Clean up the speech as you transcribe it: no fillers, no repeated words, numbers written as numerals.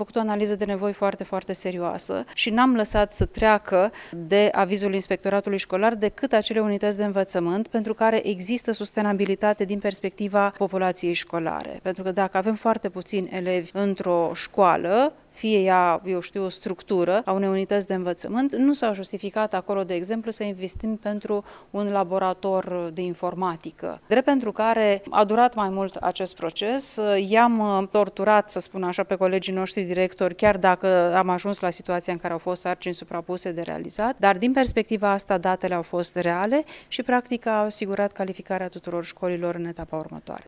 făcut o analiză de nevoi foarte, foarte serioasă și n-am lăsat să treacă de avizul Inspectoratului Școlar decât acele unități de învățământ pentru care există sustenabilitate din perspectiva populației școlare. Pentru că dacă avem foarte puțini elevi într-o școală, fie ea, eu știu, o structură a unei unități de învățământ, nu s-a justificat acolo, de exemplu, să investim pentru un laborator de informatică. Drept pentru care a durat mai mult acest proces, i-am torturat, să spun așa, pe colegii noștri directori, chiar dacă am ajuns la situația în care au fost sarcini suprapuse de realizat, dar din perspectiva asta datele au fost reale și practic a asigurat calificarea tuturor școlilor în etapa următoare.